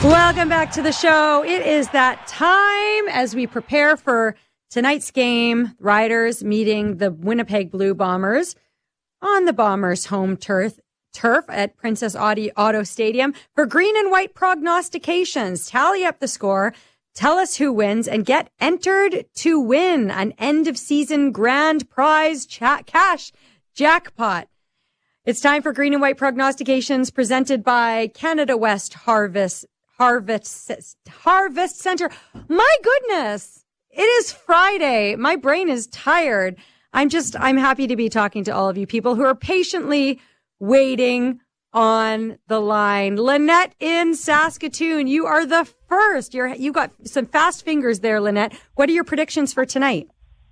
Welcome back to the show. It is that time as we prepare for tonight's game. Riders meeting the Winnipeg Blue Bombers on the Bombers' home turf at Princess Auto Stadium for green and white prognostications. Tally up the score, tell us who wins, and get entered to win an end-of-season grand prize cash jackpot. It's time for green and white prognostications presented by Canada West Harvest Center. My goodness, it is Friday. My brain is tired. I'm happy to be talking to all of you people who are patiently waiting on the line. Lynette in Saskatoon, you are the first. You got some fast fingers there, Lynette. What are your predictions for tonight?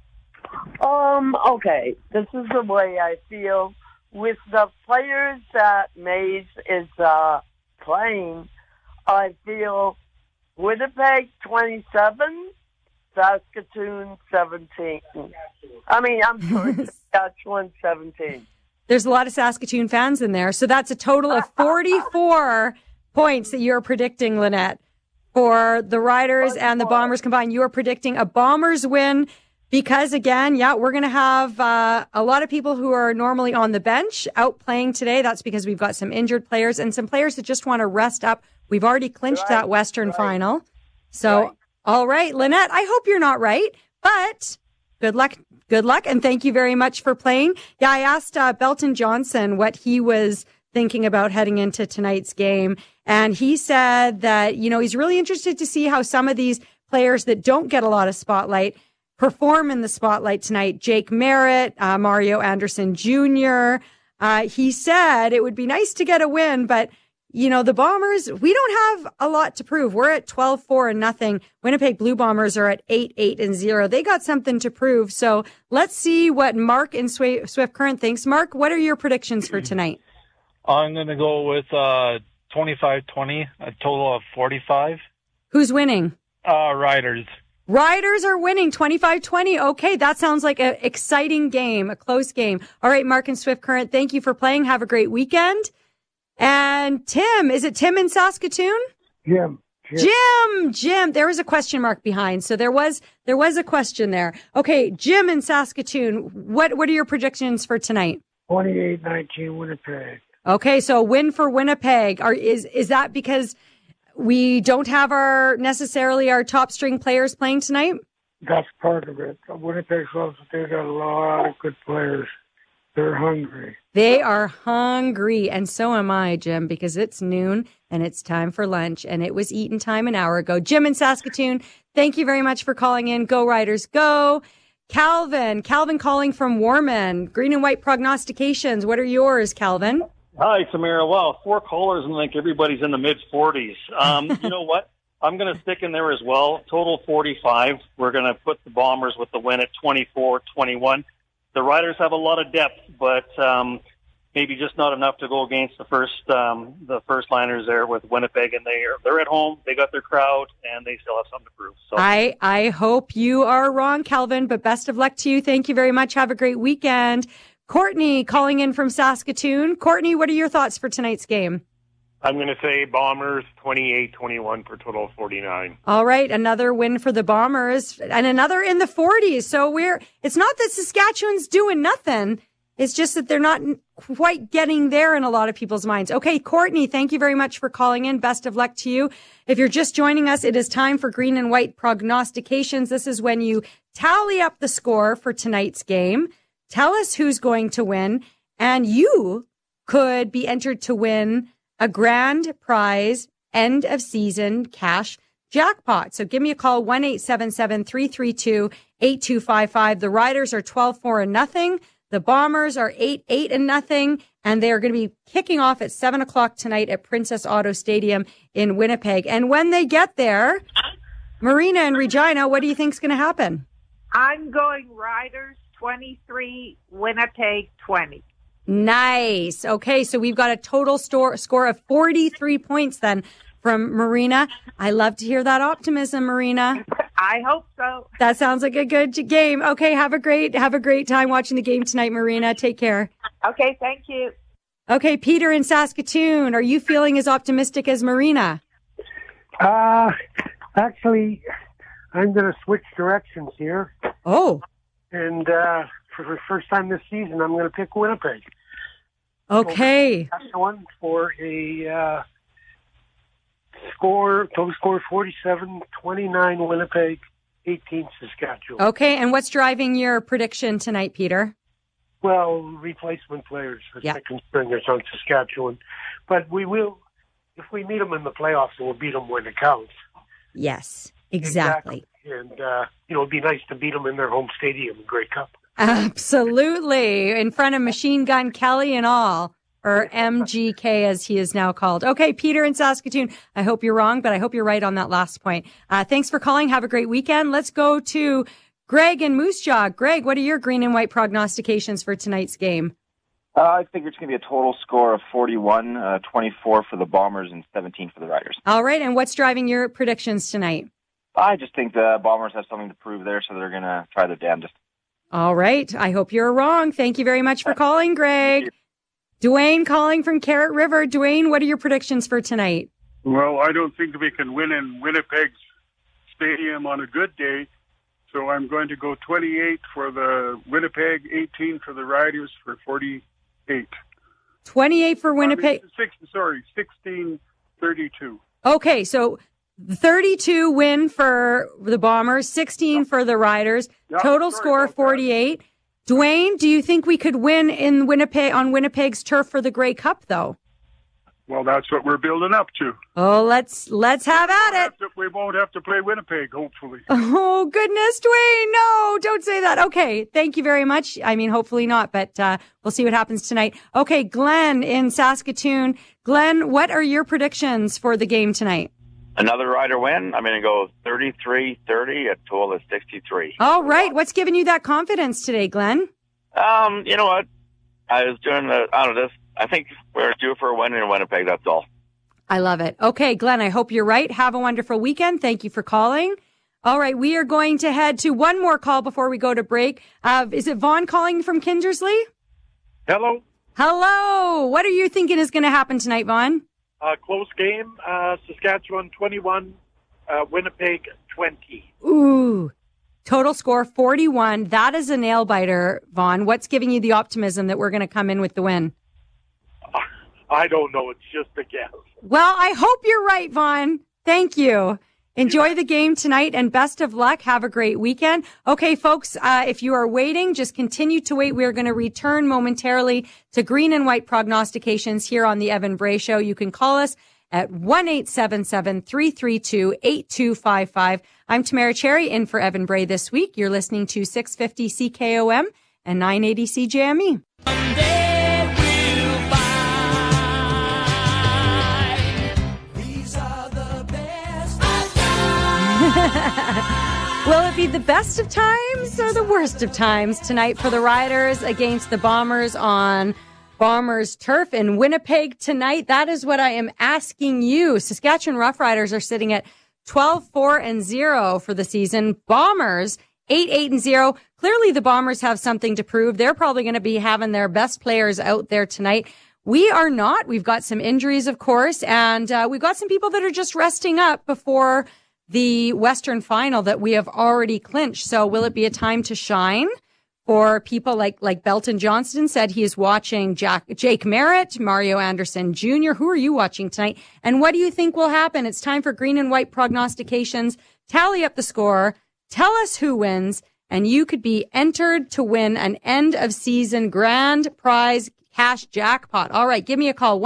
Okay. This is the way I feel with the players that Mays is playing. I feel Winnipeg 27, Saskatoon 17. I'm sorry, Saskatchewan 17. There's a lot of Saskatoon fans in there. So that's a total of 44 points that you're predicting, Lynette. For the Riders and the Bombers combined, you are predicting a Bombers win because, again, we're going to have a lot of people who are normally on the bench out playing today. That's because we've got some injured players and some players that just want to rest up. We've already clinched that Western final. So, all right, Lynette, I hope you're not right, but good luck, and thank you very much for playing. Yeah, I asked Belton Johnson what he was thinking about heading into tonight's game, and he said that, he's really interested to see how some of these players that don't get a lot of spotlight perform in the spotlight tonight. Jake Merritt, Mario Anderson Jr. He said it would be nice to get a win, but the Bombers, we don't have a lot to prove. We're at 12-4-0. Winnipeg Blue Bombers are at 8-8-0. They got something to prove. So let's see what Mark in Swift Current thinks. Mark, what are your predictions for tonight? I'm going to go with 25-20, a total of 45. Who's winning? Riders. Riders are winning 25-20. Okay, that sounds like an exciting game, a close game. All right, Mark and Swift Current, thank you for playing. Have a great weekend. And Tim, is it Tim in Saskatoon? Jim. There was a question mark behind. So there was a question there. Okay. Jim in Saskatoon. What are your predictions for tonight? 28-19 Winnipeg. Okay. So win for Winnipeg. Is that because we don't have necessarily our top string players playing tonight? That's part of it. Winnipeg loves it. They got a lot of good players. They're hungry. They are hungry, and so am I, Jim, because it's noon and it's time for lunch, and it was eaten time an hour ago. Jim in Saskatoon, thank you very much for calling in. Go Riders, go. Calvin calling from Warman. Green and white prognostications. What are yours, Calvin? Hi, Samira. Wow, 4 callers and everybody's in the mid-40s. You know what? I'm going to stick in there as well. Total 45. We're going to put the Bombers with the win at 24-21. The Riders have a lot of depth, but maybe just not enough to go against the first liners there with Winnipeg, and they're at home. They got their crowd, and they still have something to prove. So I hope you are wrong, Calvin, but best of luck to you. Thank you very much. Have a great weekend. Courtney calling in from Saskatoon. Courtney, what are your thoughts for tonight's game? I'm going to say Bombers 28-21 for total of 49. All right. Another win for the Bombers and another in the 40s. So it's not that Saskatchewan's doing nothing. It's just that they're not quite getting there in a lot of people's minds. Okay. Courtney, thank you very much for calling in. Best of luck to you. If you're just joining us, it is time for green and white prognostications. This is when you tally up the score for tonight's game. Tell us who's going to win, and you could be entered to win a grand prize end of season cash jackpot. So give me a call, 1-877-332-8255. The Riders are 12-4-0. The Bombers are 8-8-0. And they are going to be kicking off at 7:00 tonight at Princess Auto Stadium in Winnipeg. And when they get there, Marina and Regina, what do you think is going to happen? I'm going Riders 23, Winnipeg 20. Nice. Okay, so we've got a total score of 43 points then from Marina. I love to hear that optimism, Marina. I hope so. That sounds like a good game. Okay, have a great time watching the game tonight, Marina. Take care. Okay, thank you. Okay, Peter in Saskatoon, are you feeling as optimistic as Marina? Actually, I'm going to switch directions here. Oh, And for the first time this season, I'm going to pick Winnipeg. okay. Saskatchewan for a total score 47-29 Winnipeg, 18 Saskatchewan. Okay, and what's driving your prediction tonight, Peter? Well, replacement players, the Yeah. second stringers on Saskatchewan. But we will, if we meet them in the playoffs, we'll beat them when it counts. Yes, exactly. And, it'd be nice to beat them in their home stadium, Grey Cup. Absolutely. In front of Machine Gun Kelly and all, or MGK as he is now called. Okay, Peter in Saskatoon, I hope you're wrong, but I hope you're right on that last point. Thanks for calling. Have a great weekend. Let's go to Greg in Moose Jaw. Greg, what are your green and white prognostications for tonight's game? I think it's going to be a total score of 41, 24 for the Bombers and 17 for the Riders. All right, and what's driving your predictions tonight? I just think the Bombers have something to prove there, so they're going to try their damnedest. All right, I hope you're wrong. Thank you very much for calling, Greg. Dwayne calling from Carrot River. Dwayne, what are your predictions for tonight? Well, I don't think we can win in Winnipeg's stadium on a good day, so I'm going to go 28 for the Winnipeg, 18 for the Riders for 48. 28 for Winnipeg. 16-32. Okay, so 32 win for the Bombers, 16 for the Riders. Yeah, Total sorry score about 48. Dwayne, do you think we could win in Winnipeg on Winnipeg's turf for the Grey Cup, though? Well, that's what we're building up to. Oh, let's have at it. We won't have to play Winnipeg, hopefully. Oh, goodness, Dwayne. No, don't say that. Okay. Thank you very much. I mean, hopefully not, but we'll see what happens tonight. Okay. Glenn in Saskatoon. Glenn, what are your predictions for the game tonight? Another Rider win. I'm going to go 33-30, a total of 63. All right. What's giving you that confidence today, Glenn? You know what? I was doing I think we're due for a win in Winnipeg. That's all. I love it. Okay, Glenn, I hope you're right. Have a wonderful weekend. Thank you for calling. All right, we are going to head to one more call before we go to break. Is it Vaughn calling from Kindersley? Hello. Hello. What are you thinking is going to happen tonight, Vaughn? Close game. Saskatchewan 21, Winnipeg 20. Ooh. Total score 41. That is a nail biter, Vaughn. What's giving you the optimism that we're going to come in with the win? I don't know. It's just a guess. Well, I hope you're right, Vaughn. Thank you. Enjoy the game tonight and best of luck. Have a great weekend. Okay, folks, if you are waiting, just continue to wait. We are going to return momentarily to green and white prognostications here on the Evan Bray Show. You can call us at 1-877-332-8255. I'm Tamara Cherry in for Evan Bray this week. You're listening to 650 CKOM and 980 CJME. Will it be the best of times or the worst of times tonight for the Riders against the Bombers on Bombers turf in Winnipeg tonight? That is what I am asking you. Saskatchewan Roughriders are sitting at 12-4-0 for the season. Bombers 8-8-0. Clearly the Bombers have something to prove. They're probably going to be having their best players out there tonight. We are not. We've got some injuries, of course, and we've got some people that are just resting up before the Western final that we have already clinched. So will it be a time to shine for people like Belton Johnston said he is watching Jake Merritt, Mario Anderson Jr. Who are you watching tonight? And what do you think will happen? It's time for green and white prognostications. Tally up the score. Tell us who wins, and you could be entered to win an end of season grand prize cash jackpot. All right. Give me a call.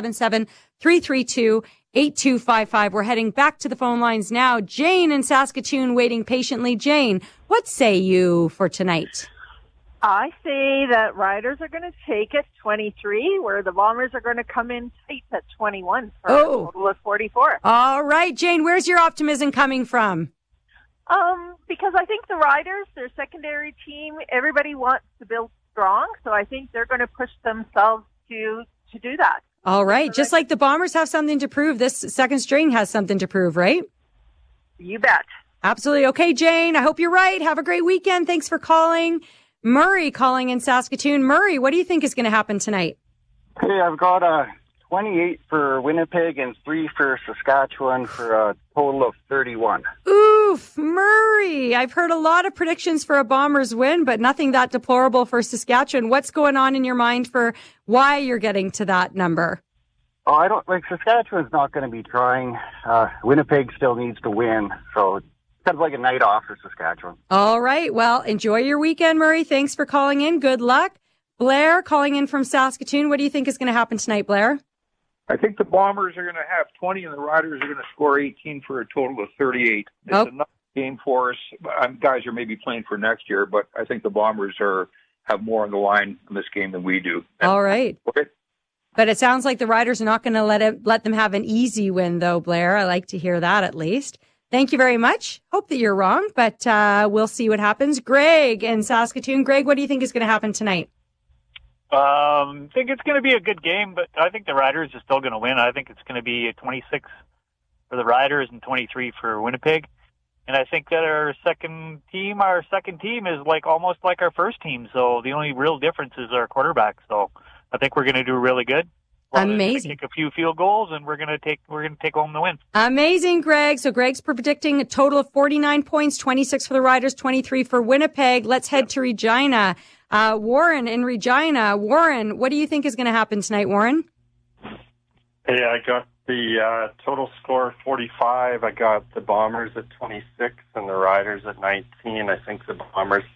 1-877-332-8255. We're heading back to the phone lines now. Jane in Saskatoon waiting patiently. Jane, what say you for tonight? I say that Riders are going to take it 23, where the Bombers are going to come in tight at 21 for a total of 44. All right, Jane, where's your optimism coming from? Because I think the Riders, their secondary team, everybody wants to build strong, so I think they're going to push themselves to do that. All right. Just like the Bombers have something to prove, this second string has something to prove, right? You bet. Absolutely. Okay, Jane, I hope you're right. Have a great weekend. Thanks for calling. Murray calling in Saskatoon. Murray, what do you think is going to happen tonight? Hey, I've got a 28 for Winnipeg and 3 for Saskatchewan for a total of 31. Oof, Murray. I've heard a lot of predictions for a Bombers win, but nothing that deplorable for Saskatchewan. What's going on in your mind for why you're getting to that number? Oh, I don't like Saskatchewan's not going to be trying. Winnipeg still needs to win, so it's kind of like a night off for Saskatchewan. All right. Well, enjoy your weekend, Murray. Thanks for calling in. Good luck. Blair calling in from Saskatoon. What do you think is going to happen tonight, Blair? I think the Bombers are going to have 20 and the Riders are going to score 18 for a total of 38. It's enough game for us. Guys are maybe playing for next year, but I think the Bombers have more on the line in this game than we do. All right. Okay. But it sounds like the Riders are not going to let them have an easy win, though, Blair. I like to hear that at least. Thank you very much. Hope that you're wrong, but we'll see what happens. Greg in Saskatoon. Greg, what do you think is going to happen tonight? I think it's going to be a good game, but I think the Riders are still going to win. I think it's going to be 26 for the Riders and 23 for Winnipeg. And I think that our second team is almost like our first team. So the only real difference is our quarterback. So I think we're going to do really good. Amazing. Kick a few field goals, and we're going to take home the win. Amazing, Greg. So Greg's predicting a total of 49 points, 26 for the Riders, 23 for Winnipeg. Let's head to Regina. Warren in Regina. Warren, what do you think is going to happen tonight, Warren? Hey, I got the total score 45. I got the Bombers at 26 and the Riders at 19. I think the Bombers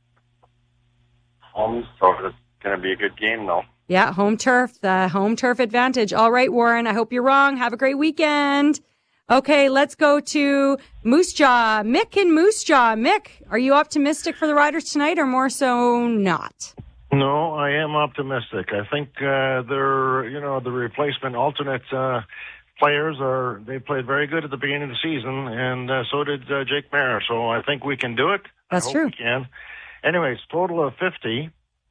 home, so it's going to be a good game, though. Yeah, home turf, the home turf advantage. All right, Warren, I hope you're wrong. Have a great weekend. Okay, let's go to Moose Jaw. Mick in Moose Jaw. Mick, are you optimistic for the Riders tonight or more so not? No, I am optimistic. I think the replacement alternate players they played very good at the beginning of the season, and so did Jake Mayer. So I think we can do it. That's I hope true. We can. Anyways, total of 50.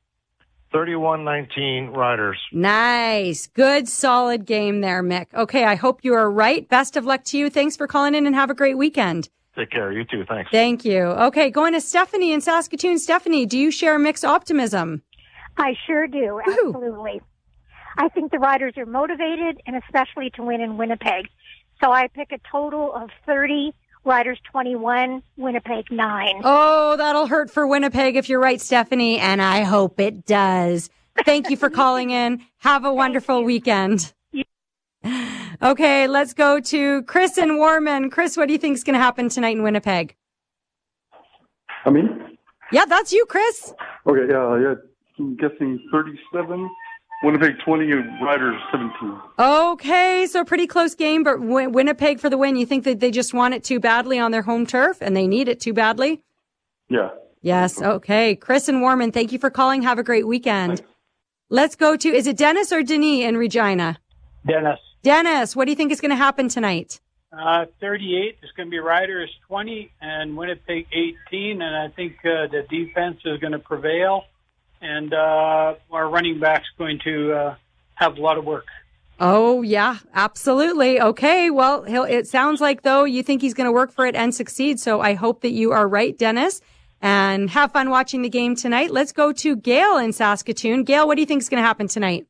31-19 Riders. Nice. Good, solid game there, Mick. Okay, I hope you are right. Best of luck to you. Thanks for calling in and have a great weekend. Take care. You too. Thanks. Thank you. Okay, going to Stephanie in Saskatoon. Stephanie, do you share Mick's optimism? I sure do. Absolutely. I think the Riders are motivated, and especially to win in Winnipeg. So I pick a total of 30, Riders 21, Winnipeg 9. Oh, that'll hurt for Winnipeg if you're right, Stephanie, and I hope it does. Thank you for calling in. Have a wonderful weekend. Okay, let's go to Chris in Warman. Chris, what do you think is going to happen tonight in Winnipeg? I mean? Yeah, that's you, Chris. Okay, yeah. I'm guessing 37, Winnipeg 20, and Riders 17. Okay, so pretty close game, but Winnipeg for the win. You think that they just want it too badly on their home turf, and they need it too badly? Yeah. Yes, okay. Chris and Warman, thank you for calling. Have a great weekend. Thanks. Let's go to, is it Dennis or Denis in Regina? Dennis. Dennis, what do you think is going to happen tonight? 38. It's going to be Riders 20 and Winnipeg 18, and I think the defense is going to prevail. And our running back's going to have a lot of work. Oh, yeah, absolutely. Okay, well, it sounds like, though, you think he's going to work for it and succeed. So I hope that you are right, Dennis. And have fun watching the game tonight. Let's go to Gail in Saskatoon. Gail, what do you think is going to happen tonight?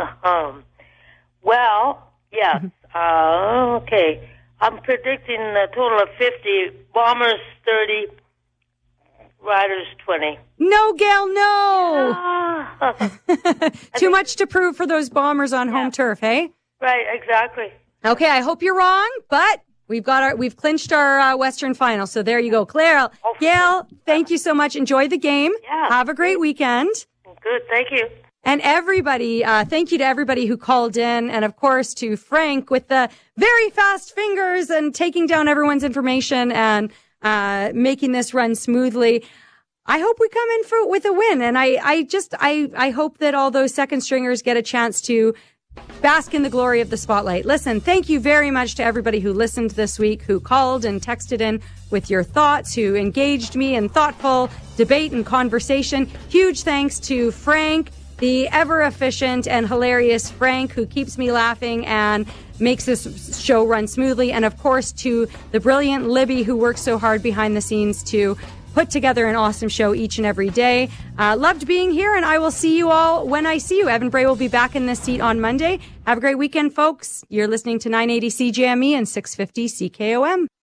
Well, yes. Okay. I'm predicting a total of 50. Bombers 30. Riders 20. No, Gail, no. Too much to prove for those Bombers on home turf, hey? Right, exactly. Okay, I hope you're wrong, but we've clinched our Western final. So there you go, Claire. Gail, thank you so much. Enjoy the game. Yeah. Have a great weekend. Good, thank you. And everybody, thank you to everybody who called in, and of course to Frank with the very fast fingers and taking down everyone's information and making this run smoothly. I hope we come in with a win. And I hope that all those second stringers get a chance to bask in the glory of the spotlight. Listen, thank you very much to everybody who listened this week, who called and texted in with your thoughts, who engaged me in thoughtful debate and conversation. Huge thanks to Frank, the ever efficient and hilarious Frank, who keeps me laughing and makes this show run smoothly. And of course, to the brilliant Libby, who works so hard behind the scenes to put together an awesome show each and every day. Loved being here, and I will see you all when I see you. Evan Bray will be back in this seat on Monday. Have a great weekend, folks. You're listening to 980 CJME and 650 CKOM.